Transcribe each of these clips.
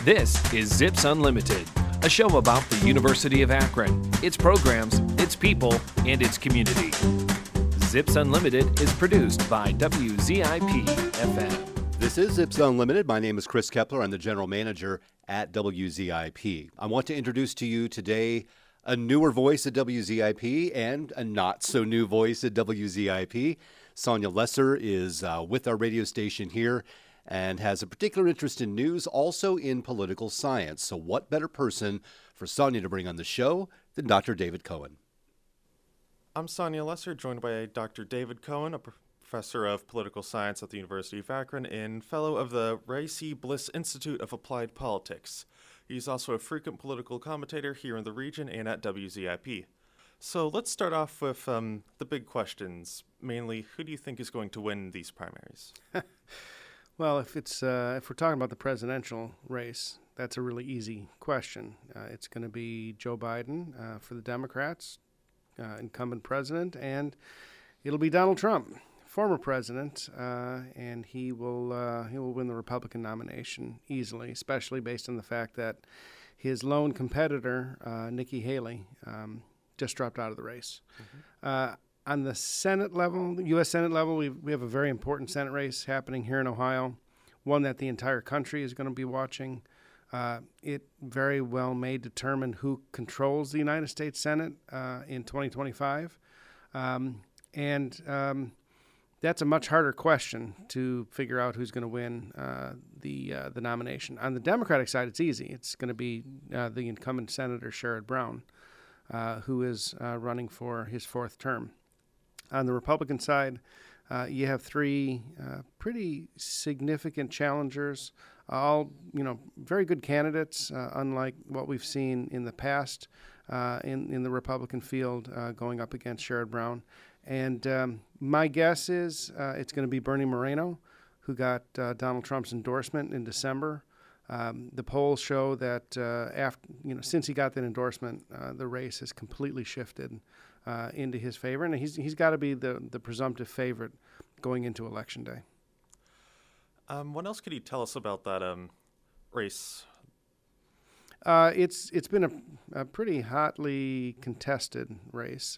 This is Zips Unlimited, a show about the University of Akron, its programs, its people, and its community. Zips Unlimited is produced by WZIP-FM. This is Zips Unlimited. My name is Chris Kepler. I'm the general manager at WZIP. I want to introduce to you today a newer voice at WZIP and a not-so-new voice at WZIP. Sonia Lesser is with our radio station here and has a particular interest in news, also in political science. So what better person for Sonia to bring on the show than Dr. David Cohen? I'm Sonia Lesser, joined by Dr. David Cohen, a professor of political science at the University of Akron and fellow of the Ray C. Bliss Institute of Applied Politics. He's also a frequent political commentator here in the region and at WZIP. So let's start off with the big questions. Mainly, who do you think is going to win these primaries? Well, if we're talking about the presidential race, that's a really easy question. It's going to be Joe Biden for the Democrats, incumbent president, and it'll be Donald Trump, former president, and he will win the Republican nomination easily, especially based on the fact that his lone competitor, Nikki Haley, just dropped out of the race. Mm-hmm. On the Senate level, the U.S. Senate level, we have a very important Senate race happening here in Ohio, one that the entire country is going to be watching. It very well may determine who controls the United States Senate in 2025. That's a much harder question to figure out who's going to win the nomination. On the Democratic side, it's easy. It's going to be the incumbent Senator Sherrod Brown, who is running for his fourth term. On the Republican side, you have three pretty significant challengers, all very good candidates, unlike what we've seen in the past in the Republican field going up against Sherrod Brown. And my guess is it's going to be Bernie Moreno, who got Donald Trump's endorsement in December. The polls show that since he got that endorsement, the race has completely shifted into his favor, and he's got to be the presumptive favorite going into Election Day. What else could you tell us about that race? It's been a pretty hotly contested race.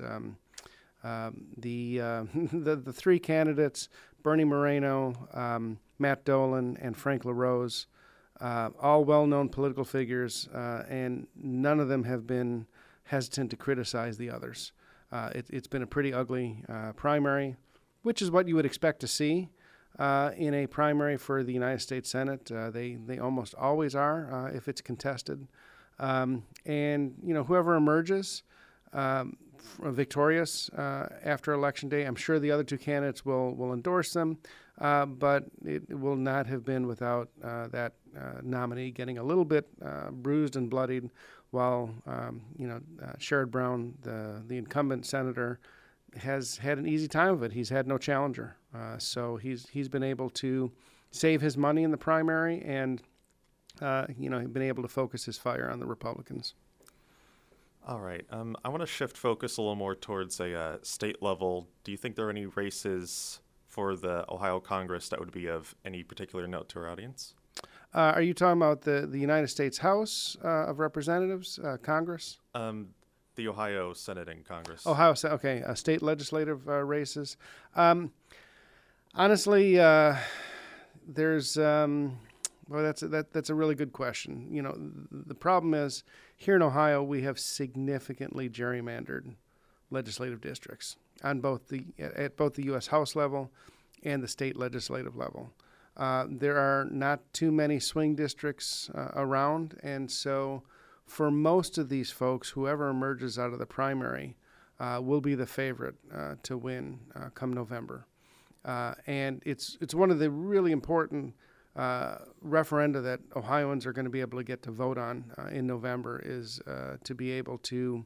The three candidates, Bernie Moreno, Matt Dolan, and Frank LaRose, all well-known political figures, and none of them have been hesitant to criticize the others. It's been a pretty ugly primary, which is what you would expect to see in a primary for the United States Senate. They almost always are if it's contested. And whoever emerges victorious after Election Day, I'm sure the other two candidates will endorse them, but it will not have been without that nominee getting a little bit bruised and bloodied, while Sherrod Brown, the incumbent senator, has had an easy time of it. He's had no challenger, so he's been able to save his money in the primary, and been able to focus his fire on the Republicans. All right. I want to shift focus a little more towards a state level. Do you think there are any races for the Ohio Congress that would be of any particular note to our audience? Are you talking about the United States House of Representatives, Congress? The Ohio Senate and Congress. Ohio, okay. State legislative races. Honestly, there's that's a really good question. The problem is here in Ohio we have significantly gerrymandered legislative districts at both the U.S. House level and the state legislative level. There are not too many swing districts around, and so for most of these folks, whoever emerges out of the primary will be the favorite to win come November. And it's one of the really important referenda that Ohioans are going to be able to get to vote on in November is to be able to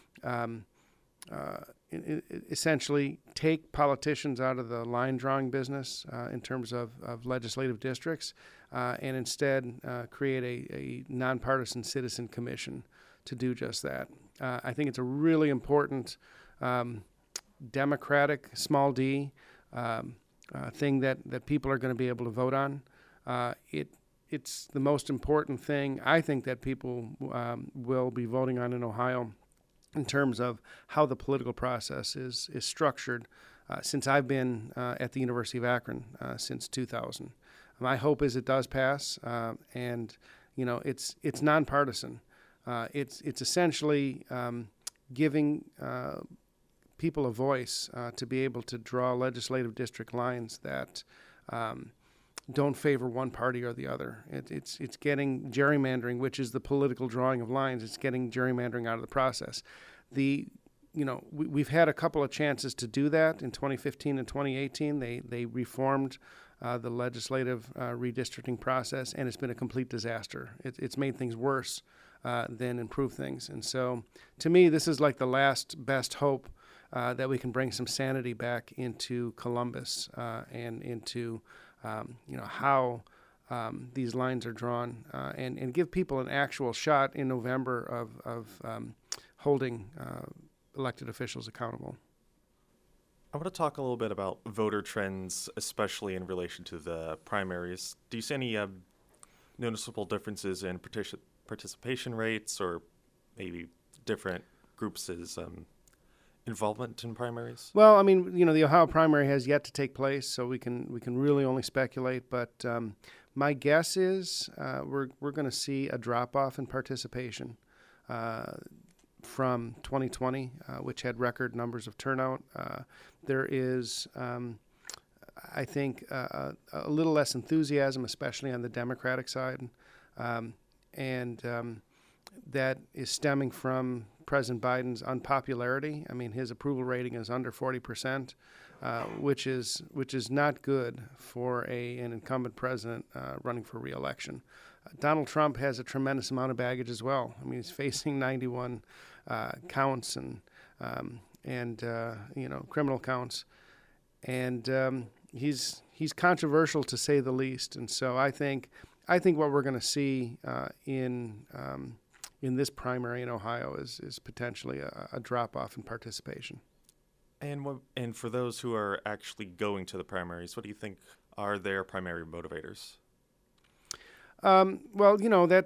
essentially take politicians out of the line drawing business in terms of legislative districts and instead create a nonpartisan citizen commission to do just that. I think it's a really important democratic, small d, thing that people are going to be able to vote on. It it's the most important thing I think that people will be voting on in Ohio in terms of how the political process is structured since I've been at the University of Akron since 2000. My hope is it does pass, and it's nonpartisan. It's essentially giving people a voice to be able to draw legislative district lines that don't favor one party or the other. It's getting gerrymandering, which is the political drawing of lines. It's getting gerrymandering out of the process. We've had a couple of chances to do that in 2015 and 2018. They reformed the legislative redistricting process, and it's been a complete disaster. It's made things worse than improve things. And so, to me, this is like the last best hope that we can bring some sanity back into Columbus and into how these lines are drawn, and give people an actual shot in November of holding elected officials accountable. I want to talk a little bit about voter trends, especially in relation to the primaries. Do you see any noticeable differences in participation rates, or maybe different groups' involvement in primaries? Well, I mean, the Ohio primary has yet to take place, so we can really only speculate. But my guess is we're going to see a drop off in participation from 2020, which had record numbers of turnout. There is, I think, a little less enthusiasm, especially on the Democratic side, and that is stemming from President Biden's unpopularity. I mean, his approval rating is under 40%, which is not good for an incumbent president running for re-election. Donald Trump has a tremendous amount of baggage as well. I mean, he's facing 91 counts and criminal counts, and he's controversial to say the least. And so I think what we're going to see in this primary in Ohio is potentially a drop off in participation. And for those who are actually going to the primaries, what do you think are their primary motivators? Well,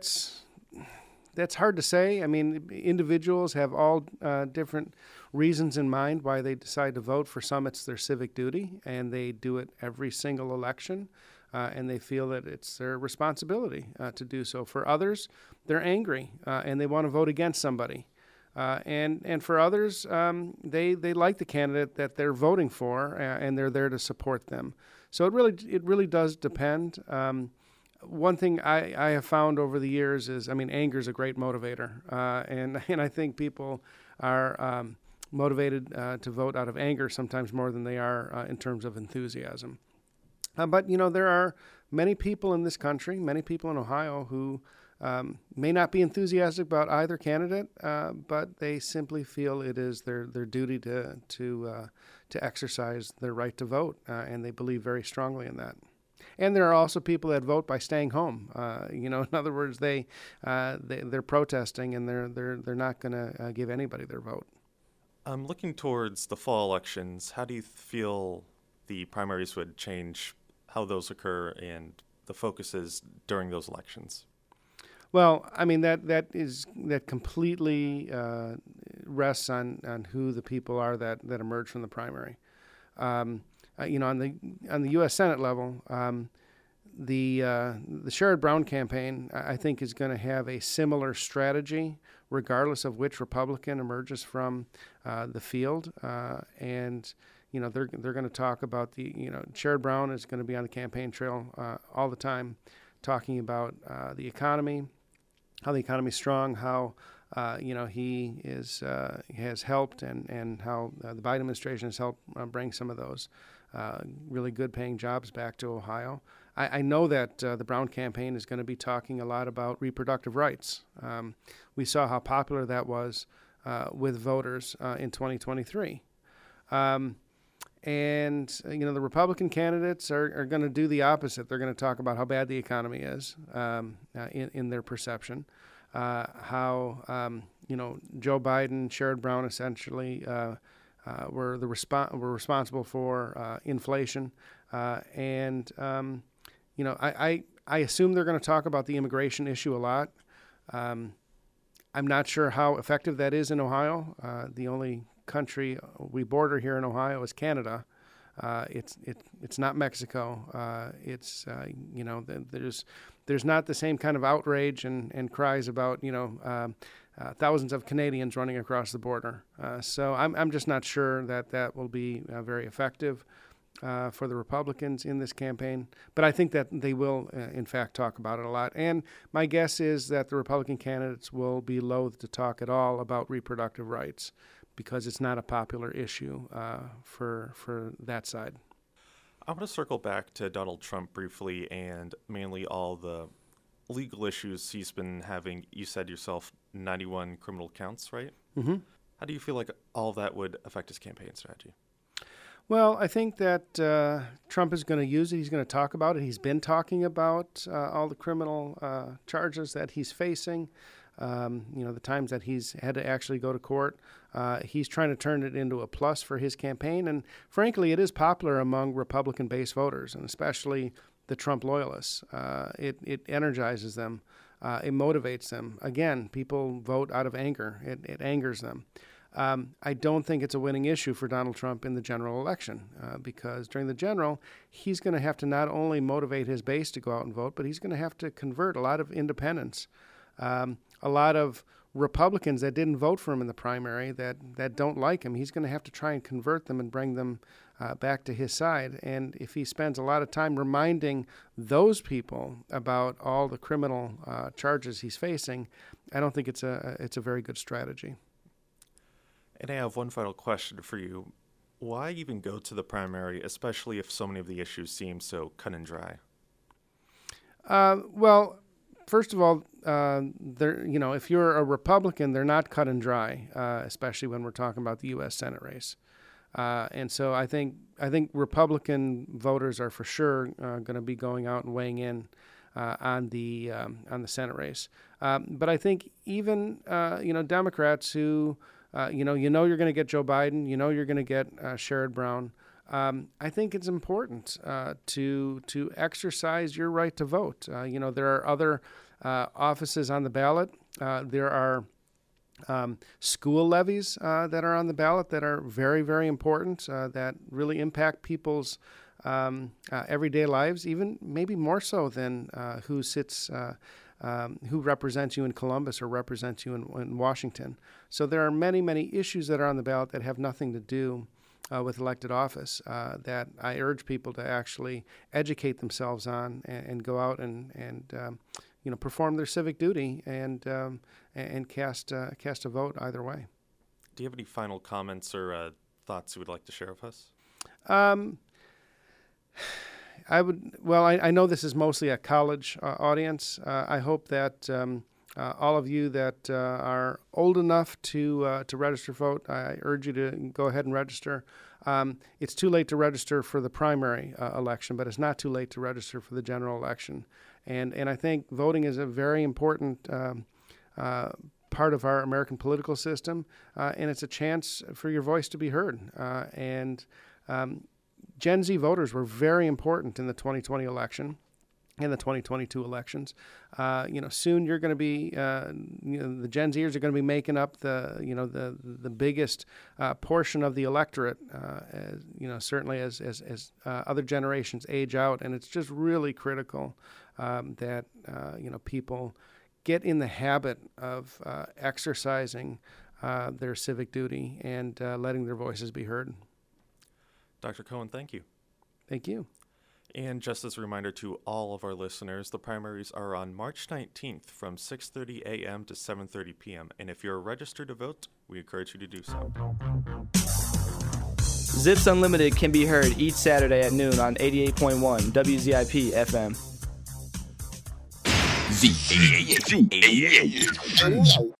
that's hard to say. I mean, individuals have all different reasons in mind why they decide to vote. For some, it's their civic duty, and they do it every single election, and they feel that it's their responsibility to do so. For others, they're angry, and they want to vote against somebody. And for others, they like the candidate that they're voting for, and they're there to support them. So it really does depend. One thing I have found over the years is, I mean, anger is a great motivator, and I think people are motivated to vote out of anger sometimes more than they are in terms of enthusiasm. But there are many people in this country, many people in Ohio who may not be enthusiastic about either candidate, but they simply feel it is their duty to exercise their right to vote, and they believe very strongly in that. And there are also people that vote by staying home. In other words, they're protesting, and they're not going to give anybody their vote. Looking towards the fall elections, how do you feel the primaries would change how those occur and the focuses during those elections? Well, I mean that completely rests on who the people are that emerge from the primary. On the U.S. Senate level, the Sherrod Brown campaign, I think, is going to have a similar strategy, regardless of which Republican emerges from the field. And they're going to talk about Sherrod Brown is going to be on the campaign trail all the time, talking about the economy, how the economy is strong, how he has helped, and how the Biden administration has helped bring some of those really good paying jobs back to Ohio. I know that the Brown campaign is going to be talking a lot about reproductive rights. We saw how popular that was with voters in 2023. And the Republican candidates are going to do the opposite. They're going to talk about how bad the economy is in their perception, how Joe Biden, Sherrod Brown essentially were responsible for inflation, and I I assume they're going to talk about the immigration issue a lot. I'm not sure how effective that is in Ohio. The only country we border here in Ohio is Canada. It's not Mexico. There's not the same kind of outrage and cries about thousands of Canadians running across the border. So I'm just not sure that will be very effective for the Republicans in this campaign. But I think that they will, in fact, talk about it a lot. And my guess is that the Republican candidates will be loath to talk at all about reproductive rights because it's not a popular issue for that side. I want to circle back to Donald Trump briefly and mainly all the legal issues he's been having. You said yourself 91 criminal counts, right? Mm-hmm. How do you feel like all of that would affect his campaign strategy? Well, I think that Trump is going to use it. He's going to talk about it. He's been talking about all the criminal charges that he's facing, the times that he's had to actually go to court. He's trying to turn it into a plus for his campaign. And frankly, it is popular among Republican-based voters, and especially the Trump loyalists. It energizes them. It motivates them. Again, people vote out of anger. It angers them. I don't think it's a winning issue for Donald Trump in the general election because during the general, he's going to have to not only motivate his base to go out and vote, but he's going to have to convert a lot of independents, a lot of Republicans that didn't vote for him in the primary that don't like him. He's going to have to try and convert them and bring them back to his side. And if he spends a lot of time reminding those people about all the criminal charges he's facing, I don't think it's a very good strategy. And I have one final question for you. Why even go to the primary, especially if so many of the issues seem so cut and dry? Well, first of all, if you're a Republican, they're not cut and dry, especially when we're talking about the U.S. Senate race. And so I think Republican voters are for sure going to be going out and weighing in on the Senate race. But I think even Democrats who you're going to get Joe Biden, you're going to get Sherrod Brown. I think it's important to exercise your right to vote. There are other offices on the ballot. There are school levies that are on the ballot that are very, very important, that really impact people's everyday lives, even maybe more so than who represents you in Columbus or represents you in Washington. So there are many, many issues that are on the ballot that have nothing to do with elected office that I urge people to actually educate themselves on and go out and perform their civic duty and cast a vote either way. Do you have any final comments or thoughts you would like to share with us? I know this is mostly a college audience. I hope that all of you that are old enough to register vote, I urge you to go ahead and register. It's too late to register for the primary election, but it's not too late to register for the general election. And I think voting is a very important part of our American political system, and it's a chance for your voice to be heard. Gen Z voters were very important in the 2020 election and the 2022 elections. Soon you're going to be, the Gen Zers are going to be making up the biggest portion of the electorate. Certainly as other generations age out, and it's just really critical that people get in the habit of exercising their civic duty and letting their voices be heard. Dr. Cohen, thank you. Thank you. And just as a reminder to all of our listeners, the primaries are on March 19th from 6:30 a.m. to 7:30 p.m. And if you're registered to vote, we encourage you to do so. Zips Unlimited can be heard each Saturday at noon on 88.1 WZIP FM. Z88.